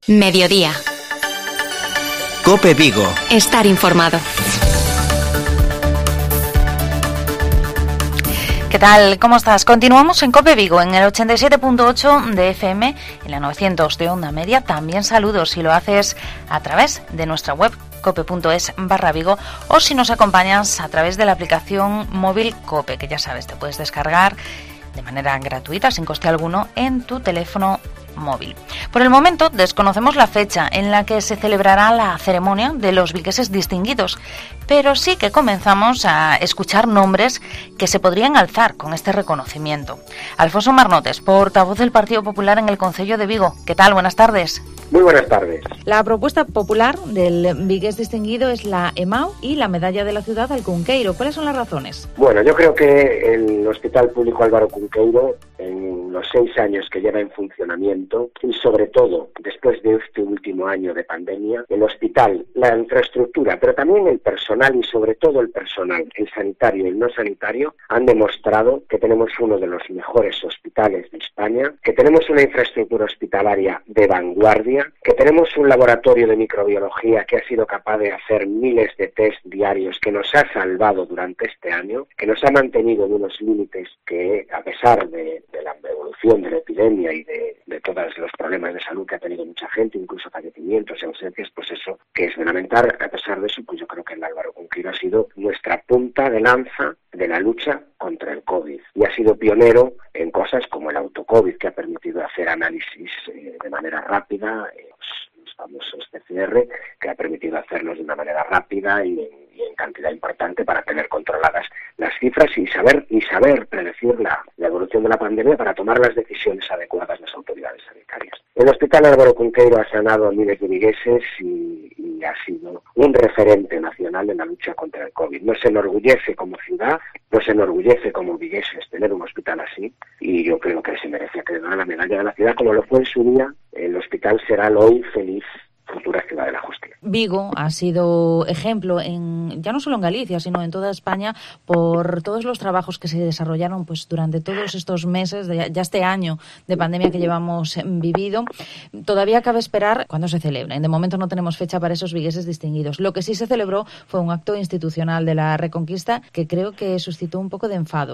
Mediodía. COPE Vigo. Estar informado. ¿Qué tal? ¿Cómo estás? Continuamos en COPE Vigo, en el 87.8 de FM, en la 900 de onda media. También saludos si lo haces a través de nuestra web cope.es/Vigo o si nos acompañas a través de la aplicación móvil COPE, que ya sabes, te puedes descargar de manera gratuita, sin coste alguno, en tu teléfono móvil. Por el momento desconocemos la fecha en la que se celebrará la ceremonia de los vigueses distinguidos, pero sí que comenzamos a escuchar nombres que se podrían alzar con este reconocimiento. Alfonso Marnotes, portavoz del Partido Popular en el Concello de Vigo. ¿Qué tal? Buenas tardes. Muy buenas tardes. La propuesta popular del vigués distinguido es la EMAO y la medalla de la ciudad al Cunqueiro. ¿Cuáles son las razones? Bueno, yo creo que el Hospital Público Álvaro Cunqueiro, en los 6 años que lleva en funcionamiento, y sobre todo después de este último año de pandemia, el hospital, la infraestructura, pero también el personal y sobre todo el personal, el sanitario y el no sanitario, han demostrado que tenemos uno de los mejores hospitales de España, que tenemos una infraestructura hospitalaria de vanguardia, que tenemos un laboratorio de microbiología que ha sido capaz de hacer miles de test diarios, que nos ha salvado durante este año, que nos ha mantenido en unos límites que, a pesar de la evolución de la epidemia y de todos los problemas de salud que ha tenido mucha gente, incluso fallecimientos y ausencias, pues eso que es de lamentar. A pesar de eso, pues yo creo que el Álvaro Cunqueiro ha sido nuestra punta de lanza de la lucha contra el COVID y ha sido pionero en cosas como el autocovid, que ha permitido hacer análisis de manera rápida, los famosos PCR, que ha permitido hacerlos de una manera rápida y en cantidad importante para tener controladas las cifras y saber predecir la evolución de la pandemia para tomar las decisiones adecuadas las autoridades sanitarias. El Hospital Álvaro Cunqueiro ha sanado a miles de vigueses y ha sido un referente nacional en la lucha contra el COVID. Nos enorgullece como ciudad, nos enorgullece como vigueses tener un hospital así, y yo creo que se merece que le den la medalla de la ciudad, como lo fue en su día. El hospital será el hoy feliz futura ciudad de la justicia. Vigo ha sido ejemplo ya no solo en Galicia, sino en toda España, por todos los trabajos que se desarrollaron pues durante todos estos meses, ya este año de pandemia que llevamos vivido. Todavía cabe esperar cuándo se celebra. De momento no tenemos fecha para esos vigueses distinguidos. Lo que sí se celebró fue un acto institucional de la Reconquista que creo que suscitó un poco de enfado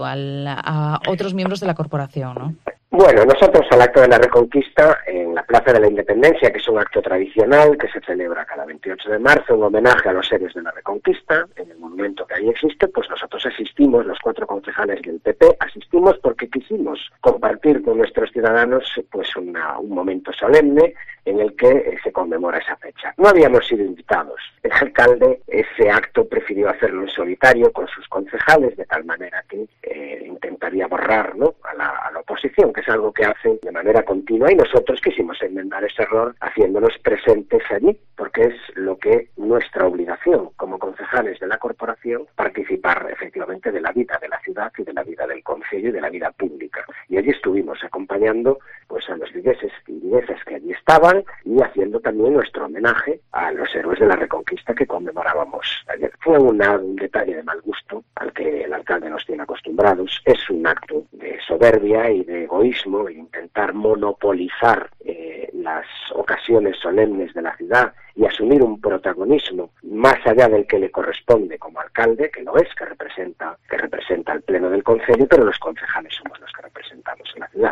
a otros miembros de la corporación, ¿no? Bueno, nosotros al acto de la Reconquista en la Plaza de la Independencia, que es un acto tradicional que se celebra cada 28 de marzo, en homenaje a los héroes de la Reconquista, en el monumento que ahí existe, pues nosotros asistimos, los 4 concejales del PP, asistimos porque quisimos compartir con nuestros ciudadanos pues un momento solemne en el que se conmemora esa fecha. No habíamos sido invitados. El alcalde ese acto prefirió hacerlo en solitario con sus concejales, de tal manera que intentaría borrar, ¿no?, a la oposición, que es algo que hacen de manera continua, y nosotros quisimos enmendar ese error haciéndonos presentes allí, porque es lo que nuestra obligación como concejales de la corporación, participar efectivamente de la vida de la ciudad y de la vida del concello y de la vida pública. Y allí estuvimos acompañando pues a los vigueses y viguesas que allí estaban y haciendo también nuestro homenaje a los héroes de la Reconquista que conmemorábamos ayer. Fue un detalle de mal gusto al que el alcalde nos tiene acostumbrados. Es un acto de soberbia y de egoísmo, e intentar monopolizar las ocasiones solemnes de la ciudad y asumir un protagonismo más allá del que le corresponde como alcalde, que lo es, que representa al pleno del concello, pero los concejales somos los que representamos en la ciudad.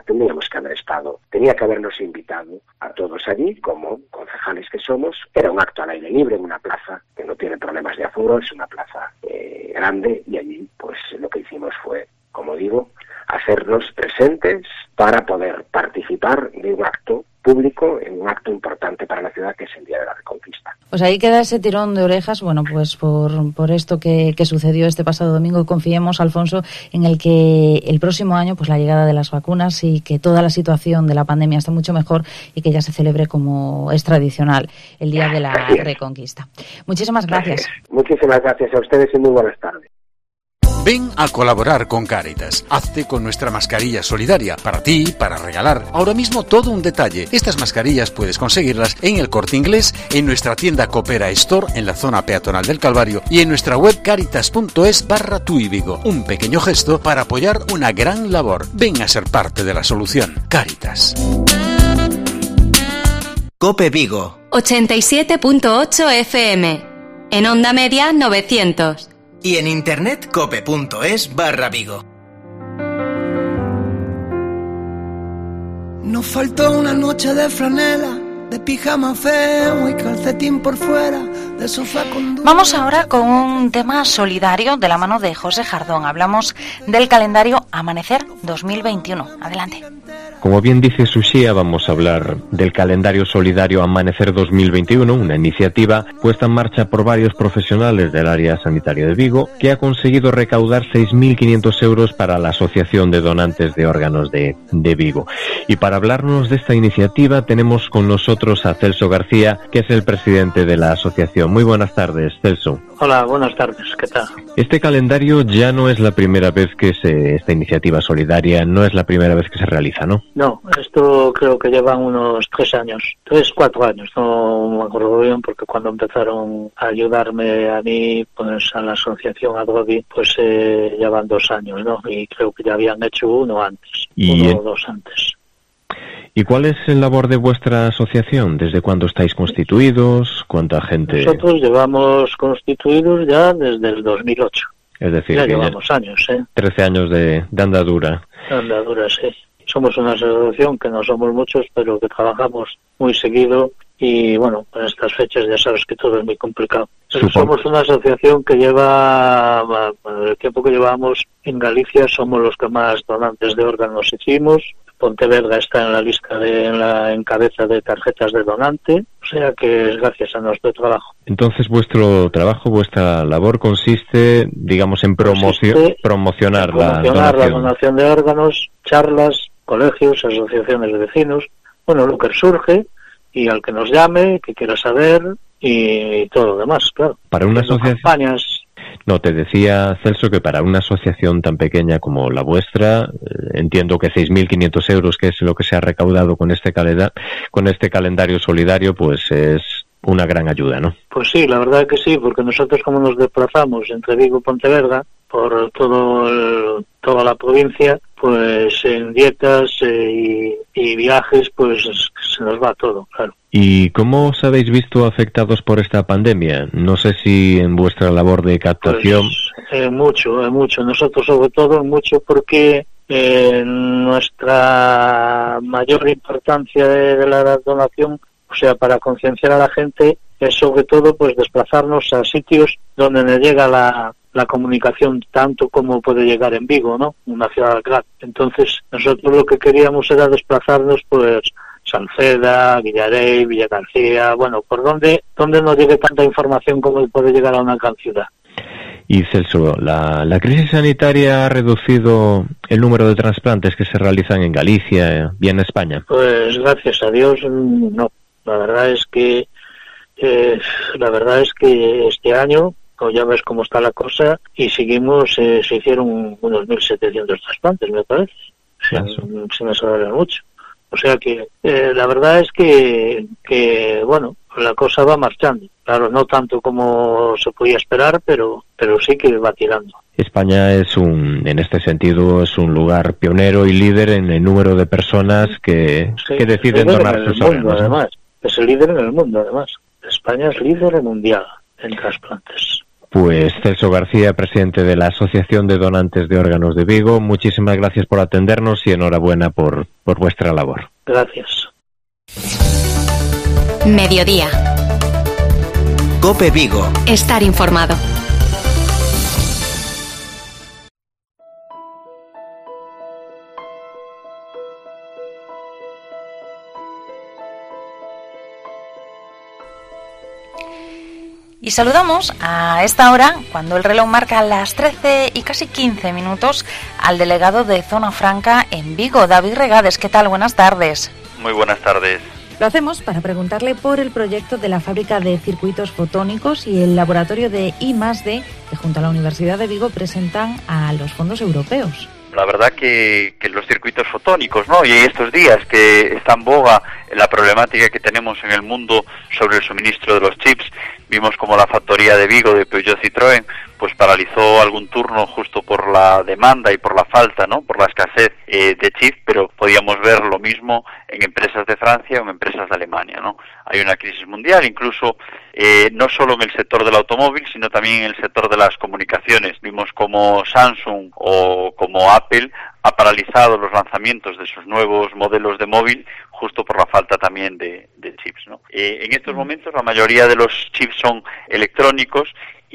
Tenía que habernos invitado a todos allí, como concejales que somos. Era un acto al aire libre en una plaza que no tiene problemas de aforo, es una plaza grande, y allí pues lo que hicimos fue, como digo, hacernos presentes para poder participar de un acto público, en un acto importante para la ciudad, que es el Día de la Reconquista. Pues ahí queda ese tirón de orejas, bueno, pues por esto que sucedió este pasado domingo. Confiemos, Alfonso, en el que el próximo año, pues la llegada de las vacunas y que toda la situación de la pandemia esté mucho mejor y que ya se celebre como es tradicional el Día de la Reconquista. Muchísimas gracias. Muchísimas gracias a ustedes y muy buenas tardes. Ven a colaborar con Cáritas. Hazte con nuestra mascarilla solidaria. Para ti, para regalar. Ahora mismo todo un detalle. Estas mascarillas puedes conseguirlas en el Corte Inglés, en nuestra tienda Coopera Store en la zona peatonal del Calvario y en nuestra web caritas.es/Tui Vigo. Un pequeño gesto para apoyar una gran labor. Ven a ser parte de la solución. Cáritas. Cope Vigo. 87.8 FM. En onda media 900. Y en internet cope.es/Vigo. Nos faltó una noche de franela, de pijama feo y calcetín por fuera, de sofá con... Vamos ahora con un tema solidario de la mano de José Jardón. Hablamos del calendario Amanecer 2021. Adelante. Como bien dice Sushia, vamos a hablar del calendario solidario Amanecer 2021, una iniciativa puesta en marcha por varios profesionales del área sanitaria de Vigo, que ha conseguido recaudar 6.500 euros para la Asociación de Donantes de Órganos de Vigo. Y para hablarnos de esta iniciativa tenemos con nosotros a Celso García, que es el presidente de la asociación. Muy buenas tardes, Celso. Hola, buenas tardes, ¿qué tal? Este calendario ya no es la primera vez que esta iniciativa solidaria no es la primera vez que se realiza, ¿no? No, esto creo que llevan unos 4 años, no me acuerdo bien, porque cuando empezaron a ayudarme a mí, pues a la asociación Adobe, pues llevan 2 años, ¿no? Y creo que ya habían hecho uno antes, uno o 2 antes. ¿Y cuál es el labor de vuestra asociación? ¿Desde cuándo estáis constituidos? ¿Cuánta gente...? Nosotros llevamos constituidos ya desde el 2008. Es decir, ya llevamos años, 13 años de andadura. De andadura, sí. Somos una asociación que no somos muchos, pero que trabajamos muy seguido y, bueno, en estas fechas ya sabes que todo es muy complicado. Pero somos una asociación que lleva, el tiempo que llevamos en Galicia, somos los que más donantes de órganos hicimos. Pontevedra está en la lista en cabeza de tarjetas de donante, o sea que es gracias a nuestro trabajo. Entonces vuestro trabajo, vuestra labor consiste, digamos, en promocionar la donación de órganos, charlas, colegios, asociaciones de vecinos, bueno, lo que surge y al que nos llame, que quiera saber y todo lo demás, claro. Para una asociación... campañas. No, te decía, Celso, que para una asociación tan pequeña como la vuestra, entiendo que 6.500 euros, que es lo que se ha recaudado con este calendario solidario, pues es una gran ayuda, ¿no? Pues sí, la verdad que sí, porque nosotros como nos desplazamos entre Vigo y Pontevedra, por toda la provincia, pues en dietas y viajes, pues se nos va todo, claro. ¿Y cómo os habéis visto afectados por esta pandemia? No sé si en vuestra labor de captación... Pues, mucho. Nosotros sobre todo mucho porque nuestra mayor importancia de la donación, o sea, para concienciar a la gente, es sobre todo pues desplazarnos a sitios donde no llega la comunicación tanto como puede llegar en Vigo, ¿no? Una ciudad grande. Entonces, nosotros lo que queríamos era desplazarnos, pues, Salceda, Villarey, Villa García, bueno, por donde no llegue tanta información como puede llegar a una gran ciudad. Y Celso, ¿la crisis sanitaria ha reducido el número de trasplantes que se realizan en Galicia y en España? Pues gracias a Dios, no. La verdad es que este año, como ya ves cómo está la cosa, y seguimos, se hicieron unos 1.700 trasplantes, me parece. Se me sobra mucho. O sea que la verdad es que bueno, la cosa va marchando. Claro, no tanto como se podía esperar, pero sí que va tirando. España en este sentido, es un lugar pionero y líder en el número de personas que deciden donar sus órganos. Además, es el líder en el mundo, además. España es líder mundial en trasplantes. Pues Celso García, presidente de la Asociación de Donantes de Órganos de Vigo, muchísimas gracias por atendernos y enhorabuena por vuestra labor. Gracias. Mediodía. Cope Vigo. Estar informado. Y saludamos a esta hora, cuando el reloj marca las 13 y casi 15 minutos, al delegado de Zona Franca en Vigo, David Regades. ¿Qué tal? Buenas tardes. Muy buenas tardes. Lo hacemos para preguntarle por el proyecto de la fábrica de circuitos fotónicos y el laboratorio de I+D, que junto a la Universidad de Vigo presentan a los fondos europeos. la verdad que los circuitos fotónicos, ¿no? Y estos días que está en boga la problemática que tenemos en el mundo sobre el suministro de los chips, vimos como la factoría de Vigo de Peugeot Citroën pues paralizó algún turno justo por la demanda y por la falta, ¿no? Por la escasez de chips, pero podíamos ver lo mismo en empresas de Francia o en empresas de Alemania, ¿no? Hay una crisis mundial, incluso no solo en el sector del automóvil, sino también en el sector de las comunicaciones. Vimos como Samsung o como Apple ha paralizado los lanzamientos de sus nuevos modelos de móvil justo por la falta también de chips, ¿no? En estos momentos la mayoría de los chips son electrónicos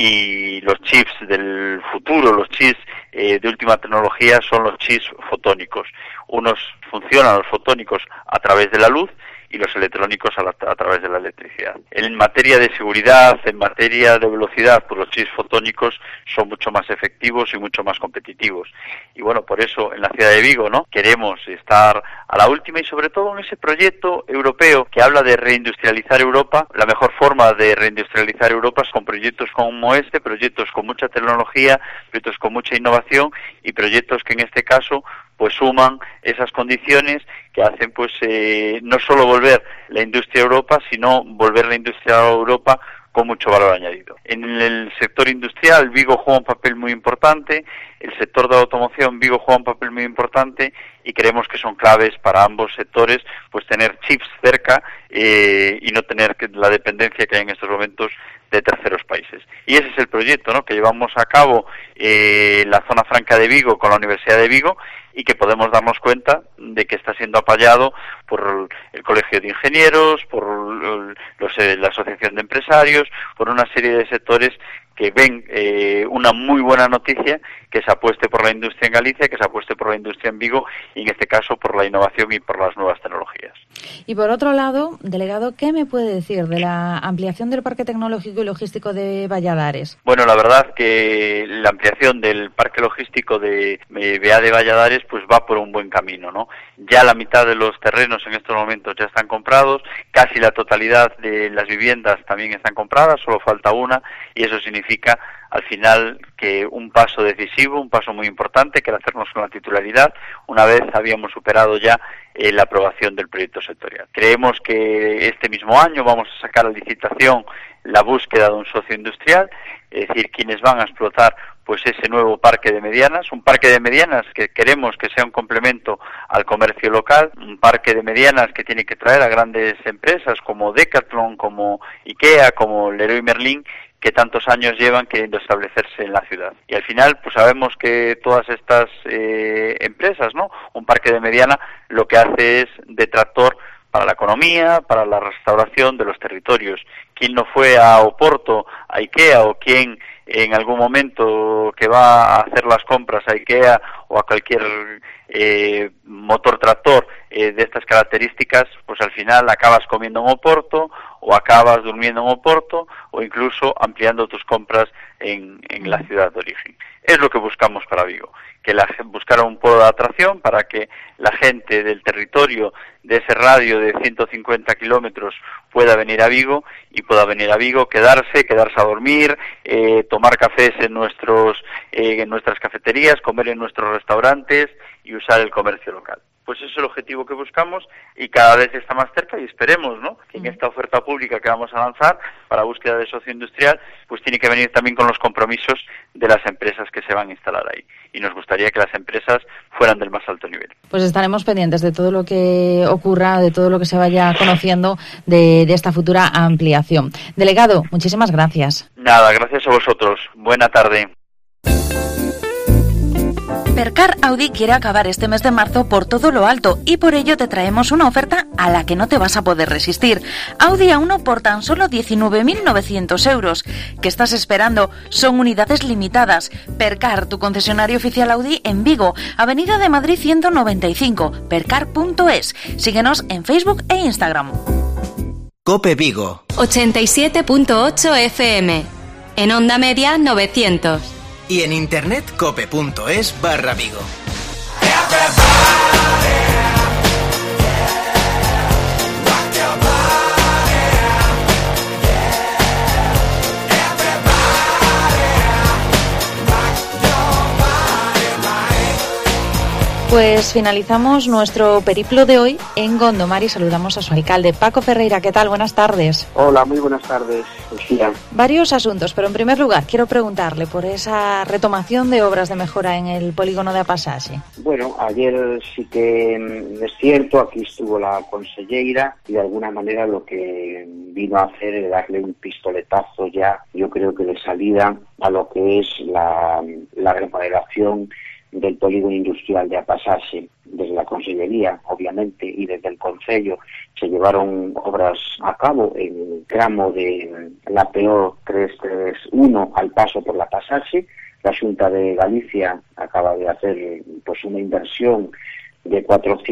y los chips del futuro, los chips de última tecnología son los chips fotónicos. Unos funcionan, los fotónicos, a través de la luz y los electrónicos a través de la electricidad. En materia de seguridad, en materia de velocidad, pues los chips fotónicos son mucho más efectivos y mucho más competitivos. Y bueno, por eso en la ciudad de Vigo, ¿no?, queremos estar a la última y sobre todo en ese proyecto europeo que habla de reindustrializar Europa. La mejor forma de reindustrializar Europa es con proyectos como este, proyectos con mucha tecnología, proyectos con mucha innovación y proyectos que en este caso pues suman esas condiciones que hacen pues no solo volver la industria a Europa, sino volver la industria a Europa con mucho valor añadido. En el sector industrial, Vigo juega un papel muy importante, el sector de la automoción, Vigo juega un papel muy importante y creemos que son claves para ambos sectores, pues tener chips cerca y no tener la dependencia que hay en estos momentos de terceros países. Y ese es el proyecto, ¿no?, que llevamos a cabo la zona franca de Vigo con la Universidad de Vigo y que podemos darnos cuenta de que está siendo apoyado por el Colegio de Ingenieros, por la Asociación de Empresarios, por una serie de sectores que ven una muy buena noticia que se apueste por la industria en Galicia, que se apueste por la industria en Vigo y en este caso por la innovación y por las nuevas tecnologías. Y por otro lado, delegado, ¿qué me puede decir de la ampliación del Parque Tecnológico y Logístico de Valladares? Bueno, la verdad que la ampliación del Parque Logístico de BA de Valladares pues va por un buen camino, ¿no? Ya la mitad de los terrenos en estos momentos ya están comprados, casi la totalidad de las viviendas también están compradas, solo falta una y eso significa al final que un paso decisivo, un paso muy importante, que era hacernos con la titularidad, una vez habíamos superado ya la aprobación del proyecto sectorial. Creemos que este mismo año vamos a sacar a licitación la búsqueda de un socio industrial, es decir, quienes van a explotar pues ese nuevo parque de medianas, un parque de medianas que queremos que sea un complemento al comercio local, un parque de medianas que tiene que traer a grandes empresas como Decathlon, como IKEA, como Leroy Merlin, que tantos años llevan queriendo establecerse en la ciudad. Y al final, pues sabemos que todas estas empresas, ¿no?, un parque de mediana, lo que hace es detractor para la economía, para la restauración de los territorios. ¿Quién no fue a Oporto, a IKEA, o quién en algún momento que va a hacer las compras a IKEA o a cualquier motor tractor de estas características, pues al final acabas comiendo en Oporto o acabas durmiendo en Oporto o incluso ampliando tus compras en la ciudad de origen? Es lo que buscamos para Vigo, que buscar un polo de atracción para que la gente del territorio de ese radio de 150 kilómetros pueda venir a Vigo y pueda venir a Vigo, quedarse a dormir, tomar cafés en nuestras cafeterías, comer en nuestros restaurantes y usar el comercio local. Pues ese es el objetivo que buscamos y cada vez está más cerca y esperemos, ¿no?, que en esta oferta pública que vamos a lanzar para búsqueda de socio industrial, pues tiene que venir también con los compromisos de las empresas que se van a instalar ahí. Y nos gustaría que las empresas fueran del más alto nivel. Pues estaremos pendientes de todo lo que ocurra, de todo lo que se vaya conociendo de esta futura ampliación. Delegado, muchísimas gracias. Nada, gracias a vosotros. Buena tarde. Percar Audi quiere acabar este mes de marzo por todo lo alto y por ello te traemos una oferta a la que no te vas a poder resistir. Audi A1 por tan solo 19.900 euros. ¿Qué estás esperando? Son unidades limitadas. Percar, tu concesionario oficial Audi en Vigo, Avenida de Madrid 195, percar.es. Síguenos en Facebook e Instagram. COPE Vigo 87.8 FM. En Onda Media 900. Y en internet cope.es/Vigo. Pues finalizamos nuestro periplo de hoy en Gondomar y saludamos a su alcalde, Paco Ferreira. ¿Qué tal? Buenas tardes. Hola, muy buenas tardes, Lucía. Varios asuntos, pero en primer lugar quiero preguntarle por esa retomación de obras de mejora en el polígono de Apasaxe. Bueno, ayer sí que es cierto, aquí estuvo la conselleira y de alguna manera lo que vino a hacer es darle un pistoletazo ya, yo creo que de salida a lo que es la remodelación del polígono industrial de Apasaxe. Desde la Consellería, obviamente, y desde el Concello se llevaron obras a cabo en el tramo de la PO 331 al paso por la Apasaxe. La Xunta de Galicia acaba de hacer pues una inversión de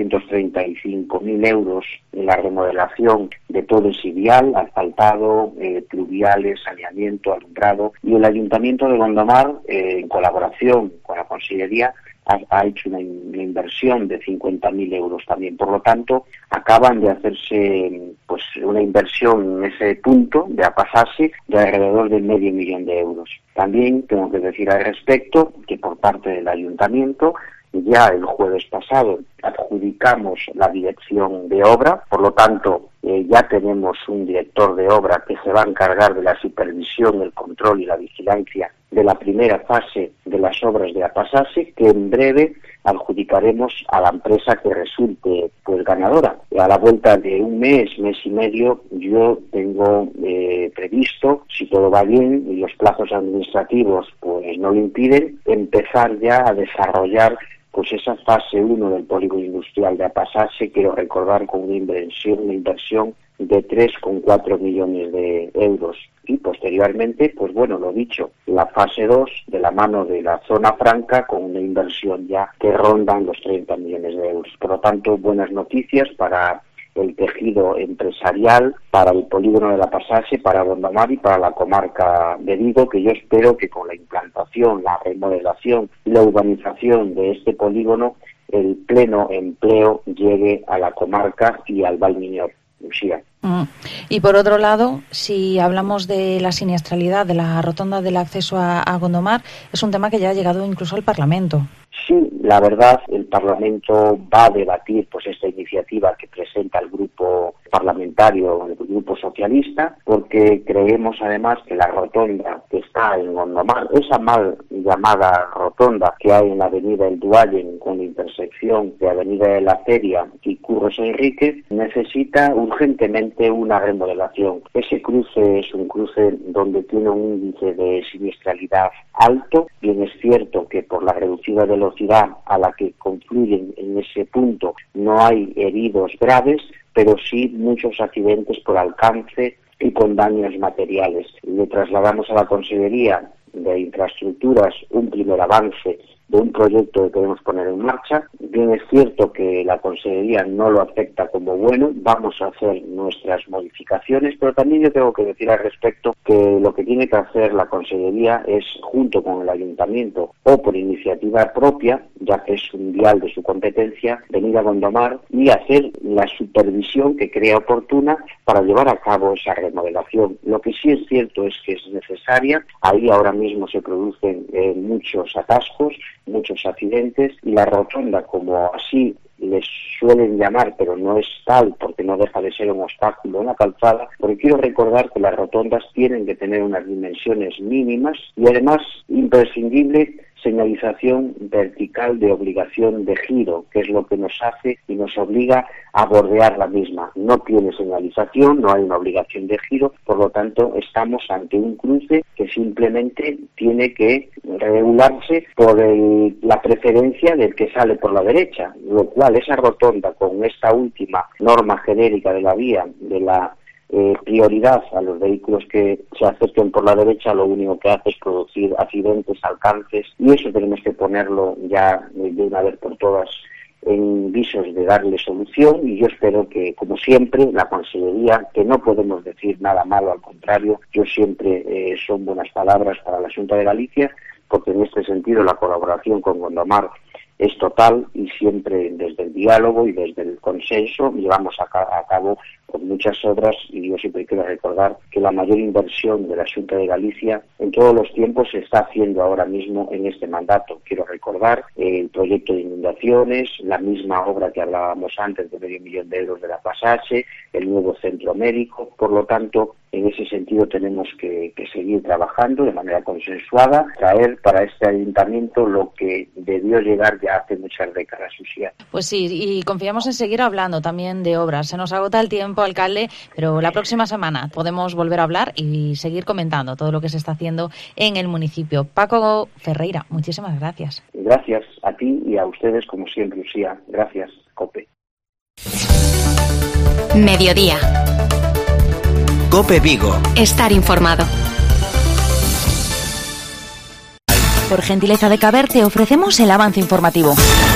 435.000 euros en la remodelación de todo ese vial, asfaltado, pluviales, saneamiento, alumbrado, y el Ayuntamiento de Gondomar, en colaboración con la Consellería, ha hecho una inversión de 50.000 euros también. Por lo tanto, acaban de hacerse pues una inversión en ese punto de Apasaxe de alrededor de 500.000 euros. También tengo que decir al respecto que por parte del Ayuntamiento ya el jueves pasado adjudicamos la dirección de obra, por lo tanto ya tenemos un director de obra que se va a encargar de la supervisión, el control y la vigilancia de la primera fase de las obras de Apasaxe, que en breve adjudicaremos a la empresa que resulte pues ganadora. A la vuelta de un mes y medio, yo tengo previsto, si todo va bien y los plazos administrativos pues no lo impiden, empezar ya a desarrollar pues esa fase 1 del polígono industrial de Apasaxe. Quiero recordar con una inversión de 3,4 millones de euros. Y posteriormente, pues bueno, lo dicho, la fase 2 de la mano de la zona franca con una inversión ya que rondan los 30 millones de euros. Por lo tanto, buenas noticias para el tejido empresarial, para el polígono de la Apasaxe, para Gondomar y para la comarca de Vigo, que yo espero que con la implantación, la remodelación y la urbanización de este polígono, el pleno empleo llegue a la comarca y al Val Miñor. Lucía. Y por otro lado, si hablamos de la siniestralidad de la rotonda del acceso a Gondomar, es un tema que ya ha llegado incluso al Parlamento. Sí, la verdad, el Parlamento va a debatir pues esta iniciativa que presenta el grupo parlamentario, el grupo socialista, porque creemos además que la rotonda que está en Gondomar, esa mal llamada rotonda que hay en la avenida El Duallen con la intersección de avenida de la Feria y Curros Enríquez, necesita urgentemente una remodelación. Ese cruce es un cruce donde tiene un índice de siniestralidad alto. Bien es cierto que por la reducida velocidad a la que confluyen en ese punto no hay heridos graves, pero sí muchos accidentes por alcance y con daños materiales. Le trasladamos a la Consellería de Infraestructuras un primer avance de un proyecto que queremos poner en marcha. Bien es cierto que la Consellería no lo acepta como bueno, vamos a hacer nuestras modificaciones, pero también yo tengo que decir al respecto que lo que tiene que hacer la Consellería es, junto con el Ayuntamiento o por iniciativa propia, ya que es un vial de su competencia, venir a Gondomar y hacer la supervisión que crea oportuna para llevar a cabo esa remodelación. Lo que sí es cierto es que es necesaria. Ahí ahora mismo se producen muchos atascos, muchos accidentes, y la rotonda, como así les suelen llamar, pero no es tal porque no deja de ser un obstáculo en la calzada, porque quiero recordar que las rotondas tienen que tener unas dimensiones mínimas y además imprescindible señalización vertical de obligación de giro, que es lo que nos hace y nos obliga a bordear la misma. No tiene señalización, no hay una obligación de giro, por lo tanto estamos ante un cruce que simplemente tiene que regularse por la preferencia del que sale por la derecha, lo cual esa rotonda con esta última norma genérica de la vía, de la prioridad a los vehículos que se acerquen por la derecha, lo único que hace es producir accidentes, alcances, y eso tenemos que ponerlo ya de una vez por todas en visos de darle solución. Y yo espero que, como siempre, la Consellería, que no podemos decir nada malo, al contrario, yo siempre son buenas palabras para la Xunta de Galicia, porque en este sentido la colaboración con Gondomar es total y siempre desde el diálogo y desde el consenso llevamos a cabo con muchas obras, y yo siempre quiero recordar que la mayor inversión de la Xunta de Galicia en todos los tiempos se está haciendo ahora mismo en este mandato. Quiero recordar el proyecto de inundaciones, la misma obra que hablábamos antes de €500.000 de la Pasaxe, el nuevo centro médico. Por lo tanto, en ese sentido tenemos que seguir trabajando de manera consensuada, traer para este ayuntamiento lo que debió llegar ya hace muchas décadas, Lucía. Pues sí, y confiamos en seguir hablando también de obras. Se nos agota el tiempo, alcalde, pero la próxima semana podemos volver a hablar y seguir comentando todo lo que se está haciendo en el municipio. Paco Ferreira, muchísimas gracias. Gracias a ti y a ustedes, como siempre, Lucía. Gracias, COPE. Mediodía. COPE Vigo. Estar informado. Por gentileza de Caber te ofrecemos el avance informativo.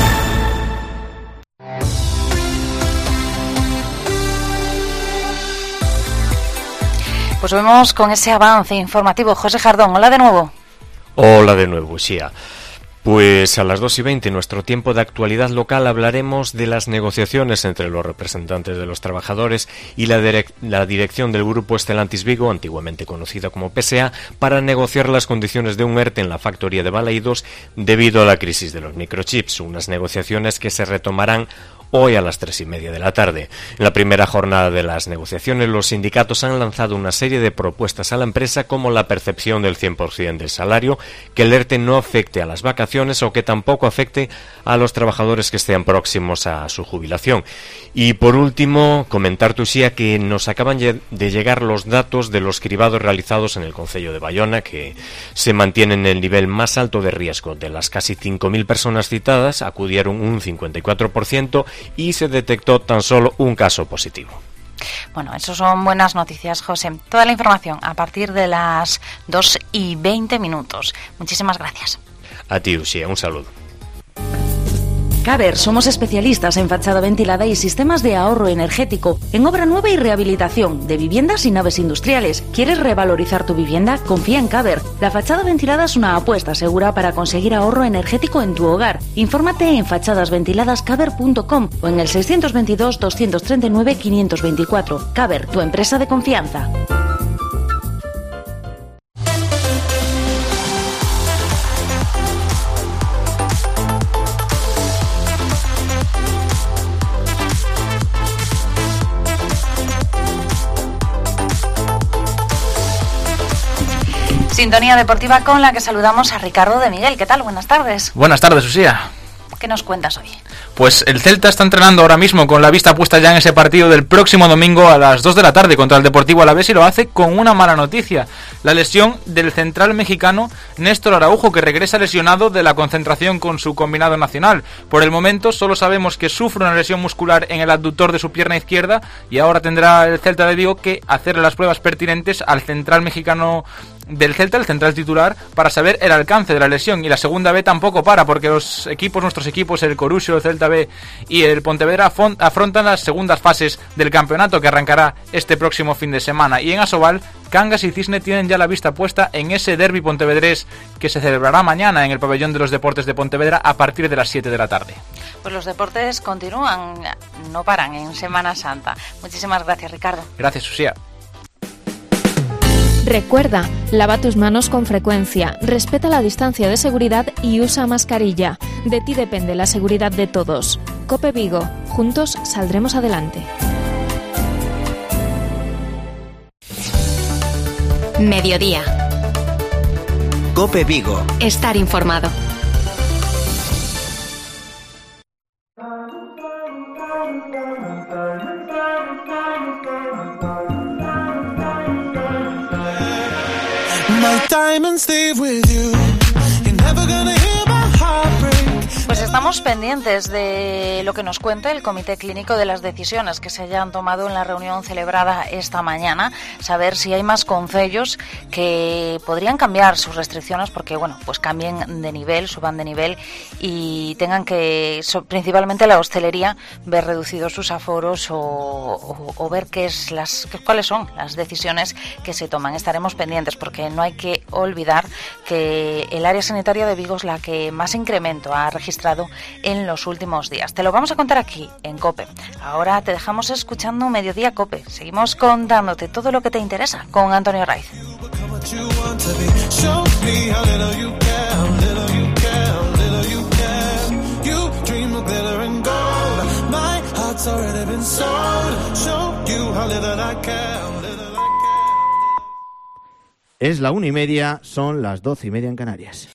Pues vemos con ese avance informativo. José Jardón, hola de nuevo. Hola de nuevo, Xia. Pues a las 2:20, en nuestro tiempo de actualidad local, hablaremos de las negociaciones entre los representantes de los trabajadores y la dirección del grupo Stellantis Vigo, antiguamente conocida como PSA, para negociar las condiciones de un ERTE en la factoría de Balaídos debido a la crisis de los microchips, unas negociaciones que se retomarán hoy a las 3:30 de la tarde. En la primera jornada de las negociaciones, los sindicatos han lanzado una serie de propuestas a la empresa, como la percepción del 100% del salario, que el ERTE no afecte a las vacaciones o que tampoco afecte a los trabajadores que estén próximos a su jubilación. Y por último, comentar, Tuxía, que nos acaban de llegar los datos de los cribados realizados en el concello de Baiona, que se mantienen en el nivel más alto de riesgo. De las casi 5.000 personas citadas, acudieron un 54%, y se detectó tan solo un caso positivo. Bueno, eso son buenas noticias, José. Toda la información a partir de las 2:20. Muchísimas gracias. A ti, Uxía, un saludo. Caber, somos especialistas en fachada ventilada y sistemas de ahorro energético, en obra nueva y rehabilitación de viviendas y naves industriales. ¿Quieres revalorizar tu vivienda? Confía en Caber. La fachada ventilada es una apuesta segura para conseguir ahorro energético en tu hogar. Infórmate en fachadasventiladascaber.com o en el 622 239 524. Caber, tu empresa de confianza. Sintonía deportiva con la que saludamos a Ricardo de Miguel. ¿Qué tal? Buenas tardes. Buenas tardes, Uxía. ¿Qué nos cuentas hoy? Pues el Celta está entrenando ahora mismo con la vista puesta ya en ese partido del próximo domingo a las 2 de la tarde contra el Deportivo Alavés, y lo hace con una mala noticia: la lesión del central mexicano Néstor Araujo, que regresa lesionado de la concentración con su combinado nacional. Por el momento solo sabemos que sufre una lesión muscular en el abductor de su pierna izquierda, y ahora tendrá el Celta de Vigo que hacerle las pruebas pertinentes al central mexicano del Celta, el central titular, para saber el alcance de la lesión. Y la segunda B tampoco para, porque nuestros equipos, el Coruxo, el Celta B y el Pontevedra, afrontan las segundas fases del campeonato, que arrancará este próximo fin de semana. Y en Asobal, Cangas y Cisne tienen ya la vista puesta en ese derbi pontevedrés que se celebrará mañana en el pabellón de los deportes de Pontevedra a partir de las 7 de la tarde. Pues los deportes continúan, no paran en Semana Santa. Muchísimas gracias, Ricardo. Gracias, Uxía. Recuerda, lava tus manos con frecuencia, respeta la distancia de seguridad y usa mascarilla. De ti depende la seguridad de todos. COPE Vigo, juntos saldremos adelante. Mediodía. COPE Vigo. Estar informado. Pues estamos pendientes de lo que nos cuente el Comité Clínico de las decisiones que se hayan tomado en la reunión celebrada esta mañana, saber si hay más concellos que podrían cambiar sus restricciones porque, bueno, pues cambien de nivel, suban de nivel y tengan que, principalmente la hostelería, ver reducidos sus aforos o ver cuáles son las decisiones que se toman. Estaremos pendientes porque no hay que olvidar que el área sanitaria de Vigo es la que más incremento ha registrado en los últimos días. Te lo vamos a contar aquí, en COPE. Ahora te dejamos escuchando Mediodía COPE. Seguimos contándote todo lo que te interesa con Antonio Raiz. Es la 1:30, son las 12:30 en Canarias.